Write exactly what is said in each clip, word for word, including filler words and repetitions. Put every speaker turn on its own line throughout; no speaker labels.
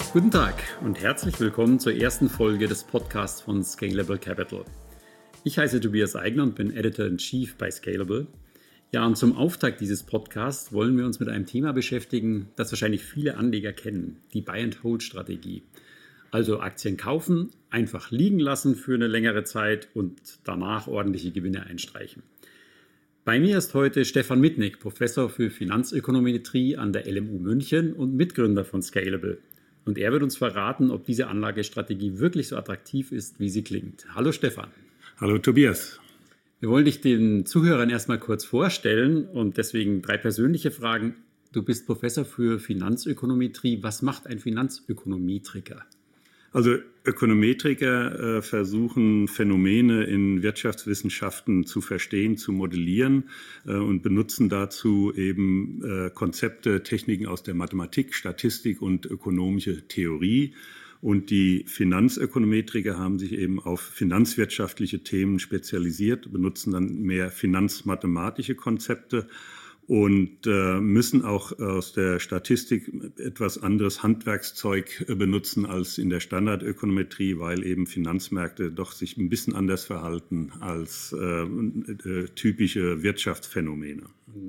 Guten Tag und herzlich willkommen zur ersten Folge des Podcasts von Scalable Capital. Ich heiße Tobias Eigner und bin Editor-in-Chief bei Scalable. Ja, und zum Auftakt dieses Podcasts wollen wir uns mit einem Thema beschäftigen, das wahrscheinlich viele Anleger kennen, die Buy-and-Hold-Strategie. Also Aktien kaufen, einfach liegen lassen für eine längere Zeit und danach ordentliche Gewinne einstreichen. Bei mir ist heute Stefan Mitnick, Professor für Finanzökonometrie an der L M U München und Mitgründer von Scalable. Und er wird uns verraten, ob diese Anlagestrategie wirklich so attraktiv ist, wie sie klingt. Hallo Stefan.
Hallo Tobias.
Wir wollen dich den Zuhörern erstmal kurz vorstellen und deswegen drei persönliche Fragen. Du bist Professor für Finanzökonometrie. Was macht ein Finanzökonometriker?
Also Ökonometriker äh, versuchen Phänomene in Wirtschaftswissenschaften zu verstehen, zu modellieren äh, und benutzen dazu eben äh, Konzepte, Techniken aus der Mathematik, Statistik und ökonomische Theorie. Und die Finanzökonometriker haben sich eben auf finanzwirtschaftliche Themen spezialisiert, benutzen dann mehr finanzmathematische Konzepte und äh, müssen auch aus der Statistik etwas anderes Handwerkszeug äh, benutzen als in der Standardökonometrie, weil eben Finanzmärkte doch sich ein bisschen anders verhalten als äh, äh, typische Wirtschaftsphänomene.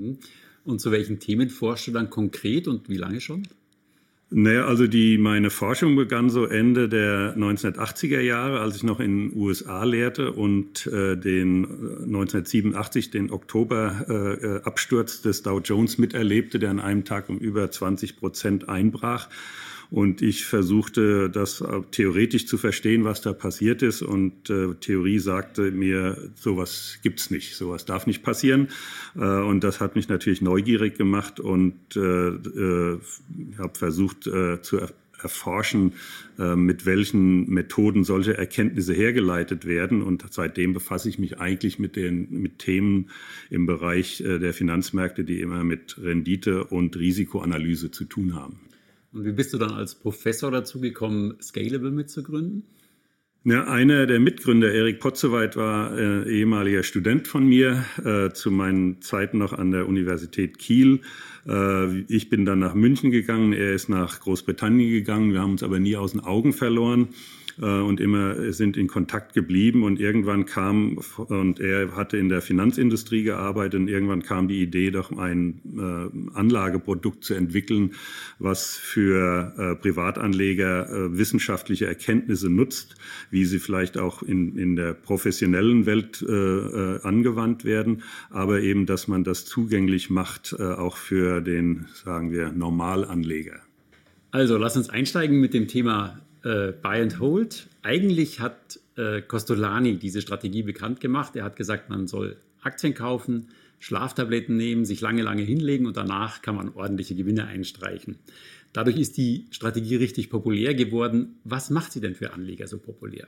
Und zu welchen Themen forschst du dann konkret und wie lange schon?
Naja, also die, meine Forschung begann so Ende der neunzehnhundertachtziger Jahre, als ich noch in den U S A lehrte und äh, den neunzehnhundertsiebenundachtzig den Oktober-Absturz äh, des Dow Jones miterlebte, der an einem Tag um über zwanzig Prozent einbrach. Und ich versuchte, das theoretisch zu verstehen, was da passiert ist. Und äh, Theorie sagte mir, sowas gibt's nicht, sowas darf nicht passieren. Äh, und das hat mich natürlich neugierig gemacht und äh, äh, habe versucht äh, zu er- erforschen, äh, mit welchen Methoden solche Erkenntnisse hergeleitet werden. Und seitdem befasse ich mich eigentlich mit den mit Themen im Bereich äh, der Finanzmärkte, die immer mit Rendite und Risikoanalyse zu tun haben.
Und wie bist du dann als Professor dazu gekommen, Scalable mitzugründen?
Ja, einer der Mitgründer, Erik Potzewait, war äh, ehemaliger Student von mir, äh, zu meinen Zeiten noch an der Universität Kiel. Äh, ich bin dann nach München gegangen, er ist nach Großbritannien gegangen, wir haben uns aber nie aus den Augen verloren und immer sind in Kontakt geblieben und irgendwann kam, und er hatte in der Finanzindustrie gearbeitet und irgendwann kam die Idee, doch ein äh, Anlageprodukt zu entwickeln, was für äh, Privatanleger äh, wissenschaftliche Erkenntnisse nutzt, wie sie vielleicht auch in, in der professionellen Welt äh, äh, angewandt werden, aber eben, dass man das zugänglich macht, äh, auch für den, sagen wir, Normalanleger.
Also, lass uns einsteigen mit dem Thema Äh, Buy and Hold. Eigentlich hat äh, Kostolany diese Strategie bekannt gemacht. Er hat gesagt, man soll Aktien kaufen, Schlaftabletten nehmen, sich lange, lange hinlegen und danach kann man ordentliche Gewinne einstreichen. Dadurch ist die Strategie richtig populär geworden. Was macht sie denn für Anleger so populär?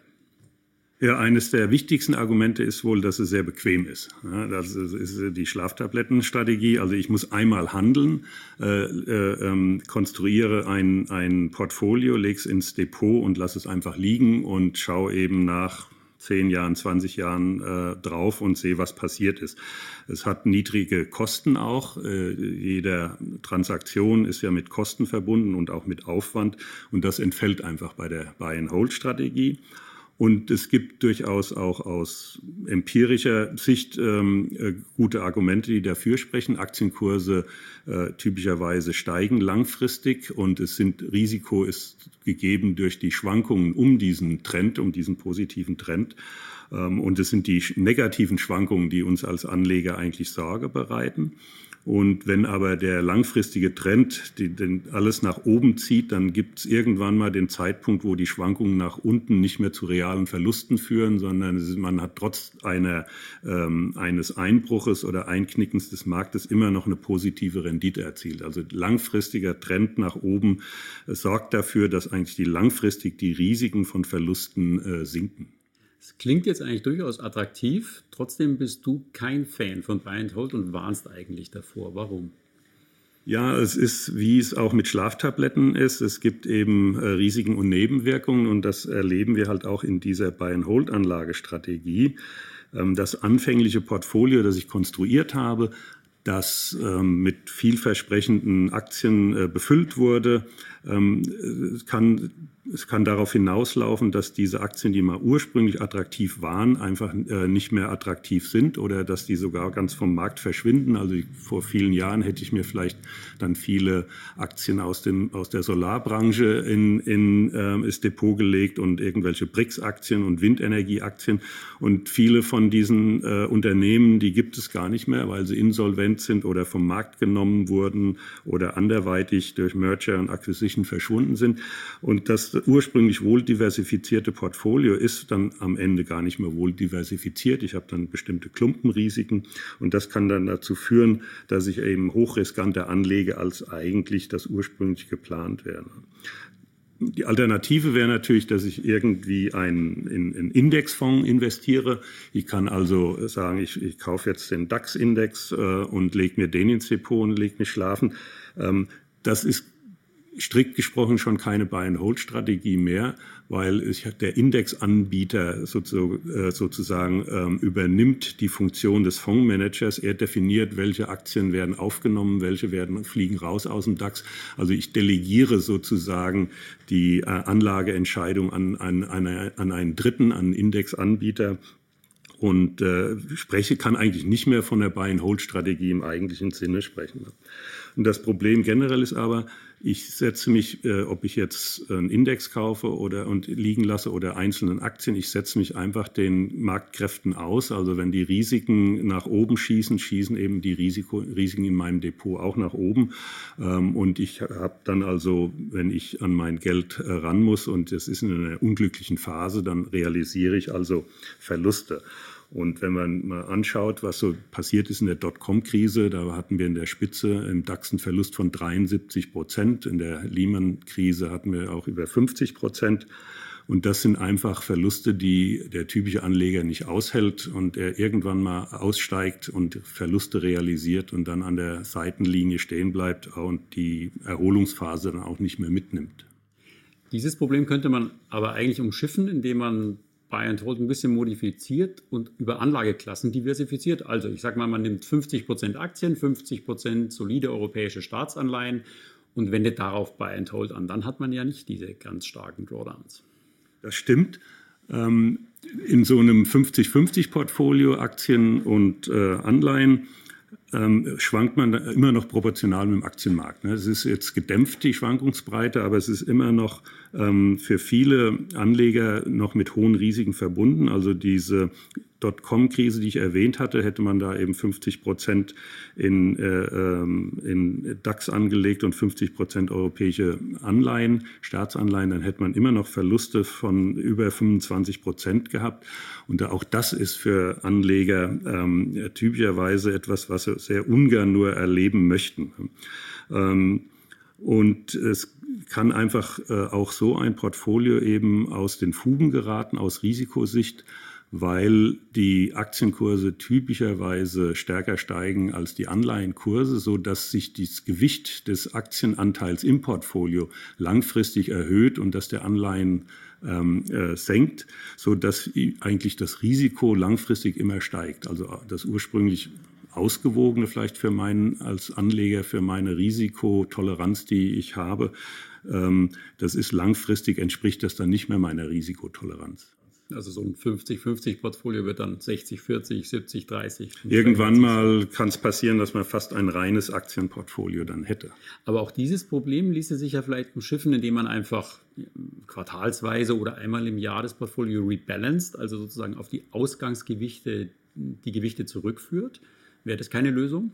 Ja, eines der wichtigsten Argumente ist wohl, dass es sehr bequem ist. Ja, das ist die Schlaftablettenstrategie. Also ich muss einmal handeln, äh, äh, ähm, konstruiere ein, ein Portfolio, lege es ins Depot und lasse es einfach liegen und schaue eben nach zehn Jahren, zwanzig Jahren äh, drauf und sehe, was passiert ist. Es hat niedrige Kosten auch. Äh, jede Transaktion ist ja mit Kosten verbunden und auch mit Aufwand. Und das entfällt einfach bei der Buy-and-Hold-Strategie. Und es gibt durchaus auch aus empirischer Sicht ähm, äh, gute Argumente, die dafür sprechen. Aktienkurse äh, typischerweise steigen langfristig und es sind Risiko ist gegeben durch die Schwankungen um diesen Trend, um diesen positiven Trend. Ähm, und es sind die negativen Schwankungen, die uns als Anleger eigentlich Sorge bereiten. Und wenn aber der langfristige Trend die, den alles nach oben zieht, dann gibt es irgendwann mal den Zeitpunkt, wo die Schwankungen nach unten nicht mehr zu realen Verlusten führen, sondern es ist, man hat trotz einer, ähm, eines Einbruches oder Einknickens des Marktes immer noch eine positive Rendite erzielt. Also langfristiger Trend nach oben äh, sorgt dafür, dass eigentlich die langfristig die Risiken von Verlusten äh, sinken.
Das klingt jetzt eigentlich durchaus attraktiv. Trotzdem bist du kein Fan von Buy and Hold und warnst eigentlich davor. Warum?
Ja, es ist, wie es auch mit Schlaftabletten ist. Es gibt eben äh, Risiken und Nebenwirkungen und das erleben wir halt auch in dieser Buy-and-Hold-Anlagestrategie. Ähm, das anfängliche Portfolio, das ich konstruiert habe, das ähm, mit vielversprechenden Aktien äh, befüllt wurde. Ähm, es kann, es kann darauf hinauslaufen, dass diese Aktien, die mal ursprünglich attraktiv waren, einfach äh, nicht mehr attraktiv sind oder dass die sogar ganz vom Markt verschwinden. Also ich, vor vielen Jahren hätte ich mir vielleicht dann viele Aktien aus dem aus der Solarbranche in, in äh, das Depot gelegt und irgendwelche B R I C S-Aktien und Windenergieaktien. Und viele von diesen äh, Unternehmen, die gibt es gar nicht mehr, weil sie insolvent sind oder vom Markt genommen wurden oder anderweitig durch Merger und Acquisition verschwunden sind. Und das ursprünglich wohl diversifizierte Portfolio ist dann am Ende gar nicht mehr wohl diversifiziert. Ich habe dann bestimmte Klumpenrisiken und das kann dann dazu führen, dass ich eben hochriskanter anlege, als eigentlich das ursprünglich geplant wäre. Die Alternative wäre natürlich, dass ich irgendwie einen, in einen Indexfonds investiere. Ich kann also sagen, ich, ich kaufe jetzt den DAX-Index äh, und lege mir den ins Depot und lege mich schlafen. Ähm, das ist strikt gesprochen schon keine Buy-and-Hold-Strategie mehr, weil es, der Indexanbieter sozusagen ähm, übernimmt die Funktion des Fondsmanagers. Er definiert, welche Aktien werden aufgenommen, welche werden fliegen raus aus dem DAX. Also ich delegiere sozusagen die äh, Anlageentscheidung an, an, an, an einen Dritten, an einen Indexanbieter. Und äh, spreche, kann eigentlich nicht mehr von der Buy-and-Hold-Strategie im eigentlichen Sinne sprechen. Und das Problem generell ist aber, ich setze mich, äh, ob ich jetzt einen Index kaufe oder und liegen lasse oder einzelnen Aktien, ich setze mich einfach den Marktkräften aus. Also wenn die Risiken nach oben schießen, schießen eben die Risiko, Risiken in meinem Depot auch nach oben. Ähm, und ich habe dann also, wenn ich an mein Geld äh, ran muss und es ist in einer unglücklichen Phase, dann realisiere ich also Verluste. Und wenn man mal anschaut, was so passiert ist in der Dotcom-Krise, da hatten wir in der Spitze im DAX einen Verlust von dreiundsiebzig Prozent. In der Lehman-Krise hatten wir auch über fünfzig Prozent. Und das sind einfach Verluste, die der typische Anleger nicht aushält und er irgendwann mal aussteigt und Verluste realisiert und dann an der Seitenlinie stehen bleibt und die Erholungsphase dann auch nicht mehr mitnimmt.
Dieses Problem könnte man aber eigentlich umschiffen, indem man Buy-and-Hold ein bisschen modifiziert und über Anlageklassen diversifiziert. Also ich sage mal, man nimmt fünfzig Prozent Aktien, fünfzig Prozent solide europäische Staatsanleihen und wendet darauf Buy-and-Hold an. Dann hat man ja nicht diese ganz starken Drawdowns.
Das stimmt. In so einem fünfzig fünfzig Portfolio, Aktien und Anleihen, Ähm, schwankt man immer noch proportional mit dem Aktienmarkt. Ne? Es ist jetzt gedämpft, die Schwankungsbreite, aber es ist immer noch ähm, für viele Anleger noch mit hohen Risiken verbunden. Also diese Dotcom-Krise, die ich erwähnt hatte, hätte man da eben fünfzig Prozent in, äh, in DAX angelegt und fünfzig Prozent europäische Anleihen, Staatsanleihen, dann hätte man immer noch Verluste von über fünfundzwanzig Prozent gehabt. Und auch das ist für Anleger ähm, typischerweise etwas, was sie sehr ungern nur erleben möchten. Ähm, und es kann einfach äh, auch so ein Portfolio eben aus den Fugen geraten, aus Risikosicht, weil die Aktienkurse typischerweise stärker steigen als die Anleihenkurse, so dass sich das Gewicht des Aktienanteils im Portfolio langfristig erhöht und dass der Anleihen ähm, äh, senkt, so dass eigentlich das Risiko langfristig immer steigt. Also das ursprünglich ausgewogene vielleicht für meinen als Anleger, für meine Risikotoleranz, die ich habe, ähm, das ist langfristig, entspricht das dann nicht mehr meiner Risikotoleranz.
Also so ein fünfzig fünfzig Portfolio wird dann sechzig vierzig, siebzig dreißig.
Irgendwann mal kann es passieren, dass man fast ein reines Aktienportfolio dann hätte.
Aber auch dieses Problem ließe sich ja vielleicht umschiffen, indem man einfach quartalsweise oder einmal im Jahr das Portfolio rebalanced, also sozusagen auf die Ausgangsgewichte, die Gewichte zurückführt. Wäre das keine Lösung?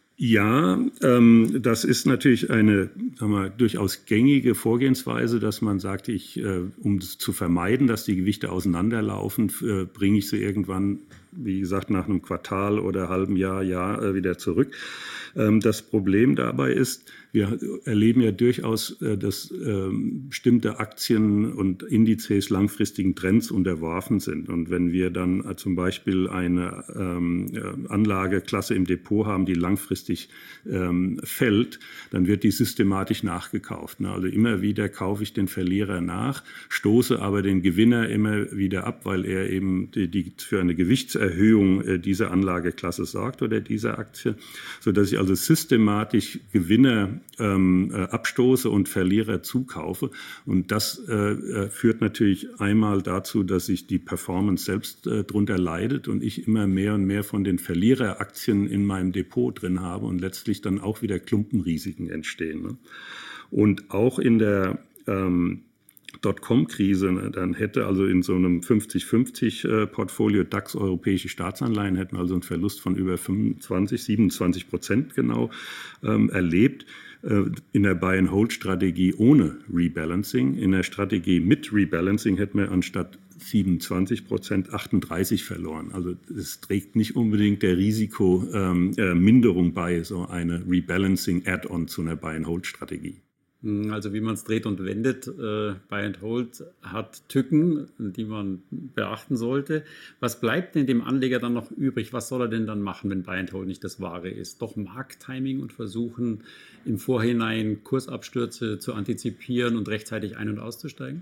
Ja, ähm, das ist natürlich eine, sagen wir, durchaus gängige Vorgehensweise, dass man sagt, ich, äh, um zu vermeiden, dass die Gewichte auseinanderlaufen, äh, bringe ich sie irgendwann, wie gesagt, nach einem Quartal oder halben Jahr, Jahr äh, wieder zurück. Ähm, das Problem dabei ist, wir erleben ja durchaus, äh, dass äh, bestimmte Aktien und Indizes langfristigen Trends unterworfen sind. Und wenn wir dann äh, zum Beispiel eine ähm, Anlageklasse im Depot haben, die langfristig ähm, fällt, dann wird die systematisch nachgekauft. Ne? Also immer wieder kaufe ich den Verlierer nach, stoße aber den Gewinner immer wieder ab, weil er eben die, die für eine Gewichts Kurserhöhung äh, dieser Anlageklasse sorgt oder dieser Aktie, sodass ich also systematisch Gewinner ähm, äh, abstoße und Verlierer zukaufe. Und das äh, führt natürlich einmal dazu, dass sich die Performance selbst äh, drunter leidet und ich immer mehr und mehr von den Verliereraktien in meinem Depot drin habe und letztlich dann auch wieder Klumpenrisiken entstehen. Ne? Und auch in der ähm, Dotcom-Krise, ne, dann hätte also in so einem fünfzig fünfzig äh, Portfolio DAX europäische Staatsanleihen hätten also einen Verlust von über fünfundzwanzig, siebenundzwanzig Prozent genau ähm, erlebt. Äh, in der Buy-and-Hold-Strategie ohne Rebalancing. In der Strategie mit Rebalancing hätten wir anstatt siebenundzwanzig Prozent achtunddreißig verloren. Also es trägt nicht unbedingt der Risikominderung ähm, äh, bei, so eine Rebalancing-Add-on zu einer Buy-and-Hold-Strategie.
Also wie man es dreht und wendet, äh, Buy and Hold hat Tücken, die man beachten sollte. Was bleibt denn dem Anleger dann noch übrig? Was soll er denn dann machen, wenn Buy and Hold nicht das Wahre ist? Doch Markttiming und versuchen, im Vorhinein Kursabstürze zu antizipieren und rechtzeitig ein- und auszusteigen?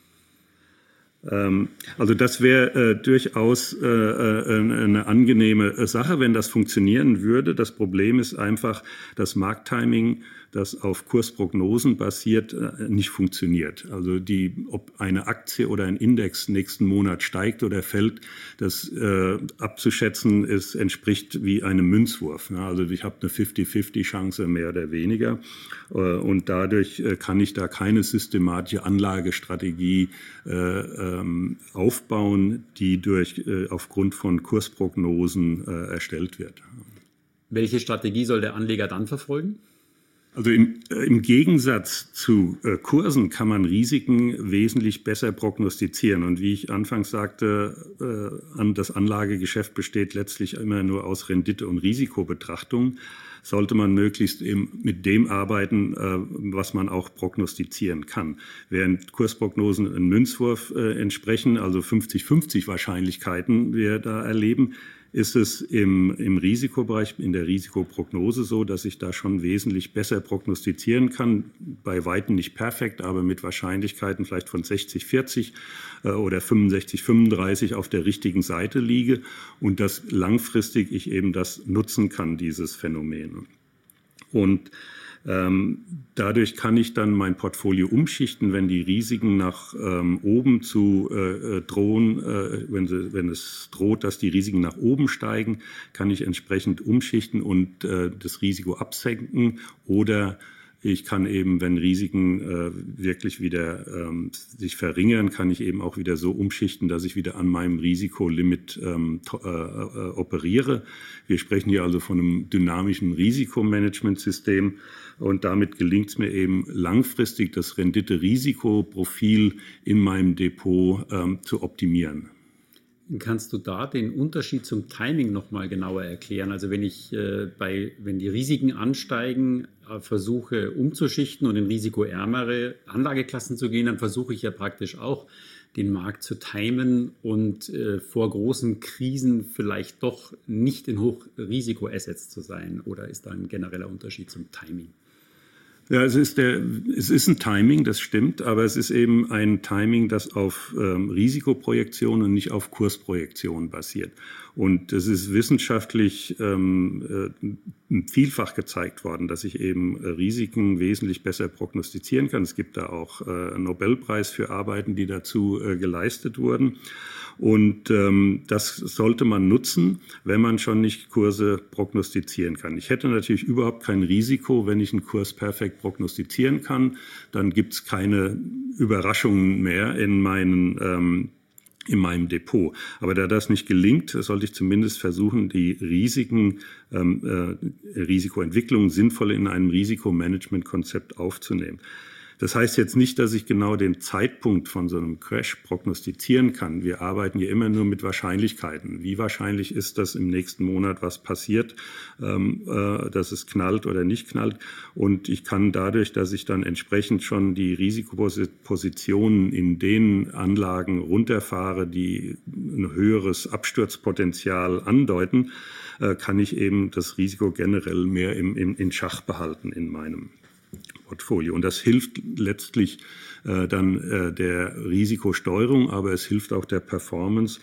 Also das wäre äh, durchaus äh, eine angenehme Sache, wenn das funktionieren würde. Das Problem ist einfach, dass Markttiming, das auf Kursprognosen basiert, äh, nicht funktioniert. Also die, ob eine Aktie oder ein Index nächsten Monat steigt oder fällt, das äh, abzuschätzen ist, entspricht wie einem Münzwurf. Ja, also ich habe eine fünfzig fünfzig Chance mehr oder weniger äh, und dadurch äh, kann ich da keine systematische Anlagestrategie äh, aufbauen, die durch, äh, aufgrund von Kursprognosen äh, erstellt wird.
Welche Strategie soll der Anleger dann verfolgen?
Also im, äh, im Gegensatz zu äh, Kursen kann man Risiken wesentlich besser prognostizieren. Und wie ich anfangs sagte, äh, an, das Anlagegeschäft besteht letztlich immer nur aus Rendite- und Risikobetrachtung. Sollte man möglichst eben mit dem arbeiten, äh, was man auch prognostizieren kann. Während Kursprognosen einen Münzwurf äh, entsprechen, also fünfzig fünfzig Wahrscheinlichkeiten wir da erleben, ist es im, im Risikobereich, in der Risikoprognose so, dass ich da schon wesentlich besser prognostizieren kann. Bei weitem nicht perfekt, aber mit Wahrscheinlichkeiten vielleicht von sechzig vierzig äh, oder fünfundsechzig fünfunddreißig auf der richtigen Seite liege und dass langfristig ich eben das nutzen kann, dieses Phänomen. Und Ähm, dadurch kann ich dann mein Portfolio umschichten, wenn die Risiken nach ähm, oben zu äh, drohen, äh, wenn, sie, wenn es droht, dass die Risiken nach oben steigen, kann ich entsprechend umschichten und äh, das Risiko absenken oder ich kann eben, wenn Risiken äh, wirklich wieder ähm, sich verringern, kann ich eben auch wieder so umschichten, dass ich wieder an meinem Risikolimit ähm, äh, äh, operiere. Wir sprechen hier also von einem dynamischen Risikomanagementsystem und damit gelingt es mir eben langfristig, das Rendite-Risikoprofil in meinem Depot ähm, zu optimieren.
Kannst du da den Unterschied zum Timing noch mal genauer erklären? Also wenn ich äh, bei, wenn die Risiken ansteigen, äh, versuche umzuschichten und in risikoärmere Anlageklassen zu gehen, dann versuche ich ja praktisch auch den Markt zu timen und äh, vor großen Krisen vielleicht doch nicht in Hochrisiko-Assets zu sein. Oder ist da ein genereller Unterschied zum Timing?
Ja, es ist, der, es ist ein Timing, das stimmt, aber es ist eben ein Timing, das auf ähm, Risikoprojektion und nicht auf Kursprojektion basiert. Und es ist wissenschaftlich ähm, äh, vielfach gezeigt worden, dass ich eben äh, Risiken wesentlich besser prognostizieren kann. Es gibt da auch äh, einen Nobelpreis für Arbeiten, die dazu äh, geleistet wurden. Und ähm, das sollte man nutzen, wenn man schon nicht Kurse prognostizieren kann. Ich hätte natürlich überhaupt kein Risiko, wenn ich einen Kurs perfekt prognostizieren kann. Dann gibt es keine Überraschungen mehr in meinen ähm, in meinem Depot. Aber da das nicht gelingt, sollte ich zumindest versuchen, die Risiken, ähm, äh, Risikoentwicklung sinnvoll in einem Risikomanagementkonzept aufzunehmen. Das heißt jetzt nicht, dass ich genau den Zeitpunkt von so einem Crash prognostizieren kann. Wir arbeiten hier immer nur mit Wahrscheinlichkeiten. Wie wahrscheinlich ist, dass im nächsten Monat was passiert, ähm, äh, dass es knallt oder nicht knallt? Und ich kann dadurch, dass ich dann entsprechend schon die Risikopositionen in den Anlagen runterfahre, die ein höheres Absturzpotenzial andeuten, äh, kann ich eben das Risiko generell mehr im, im, in Schach behalten in meinem Portfolio. Und das hilft letztlich äh, dann äh, der Risikosteuerung, aber es hilft auch der Performance.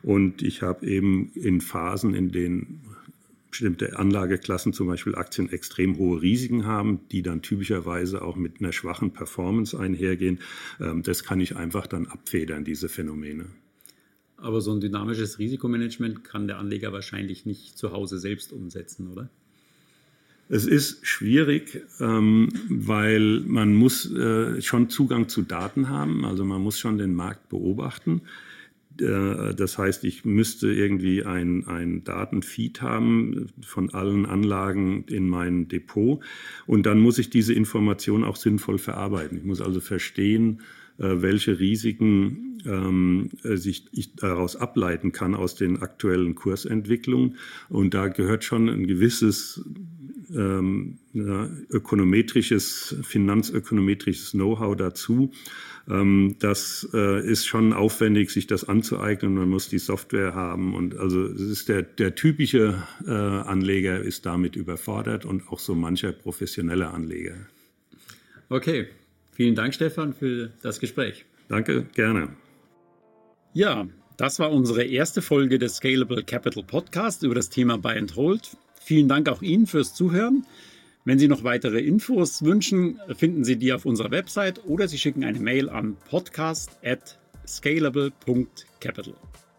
Und ich habe eben in Phasen, in denen bestimmte Anlageklassen, zum Beispiel Aktien, extrem hohe Risiken haben, die dann typischerweise auch mit einer schwachen Performance einhergehen. Das kann ich einfach dann abfedern, diese Phänomene.
Aber so ein dynamisches Risikomanagement kann der Anleger wahrscheinlich nicht zu Hause selbst umsetzen, oder?
Es ist schwierig, ähm, weil man muss äh, schon Zugang zu Daten haben, also man muss schon den Markt beobachten. Äh, das heißt, ich müsste irgendwie ein, ein Datenfeed haben von allen Anlagen in meinem Depot und dann muss ich diese Information auch sinnvoll verarbeiten. Ich muss also verstehen, äh, welche Risiken ähm, sich ich daraus ableiten kann aus den aktuellen Kursentwicklungen, und da gehört schon ein gewisses Ähm, ja, ökonometrisches, finanzökonometrisches Know-how dazu. Ähm, das äh, ist schon aufwendig, sich das anzueignen. Man muss die Software haben, und also es ist der, der typische äh, Anleger ist damit überfordert, und auch so mancher professionelle Anleger.
Okay, vielen Dank, Stefan, für das Gespräch.
Danke, gerne.
Ja, das war unsere erste Folge des Scalable Capital Podcast über das Thema Buy and Hold. Vielen Dank auch Ihnen fürs Zuhören. Wenn Sie noch weitere Infos wünschen, finden Sie die auf unserer Website oder Sie schicken eine Mail an podcast at scalable punkt capital.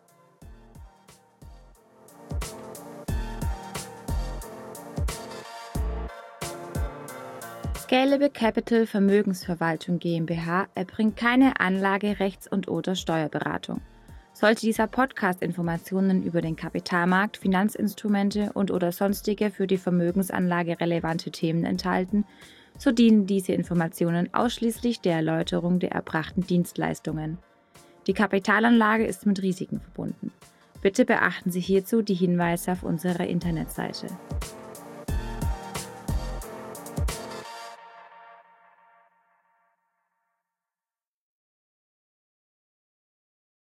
Scalable Capital Vermögensverwaltung GmbH erbringt keine Anlage-, Rechts- und/oder Steuerberatung. Sollte dieser Podcast Informationen über den Kapitalmarkt, Finanzinstrumente und/oder sonstige für die Vermögensanlage relevante Themen enthalten, so dienen diese Informationen ausschließlich der Erläuterung der erbrachten Dienstleistungen. Die Kapitalanlage ist mit Risiken verbunden. Bitte beachten Sie hierzu die Hinweise auf unserer Internetseite.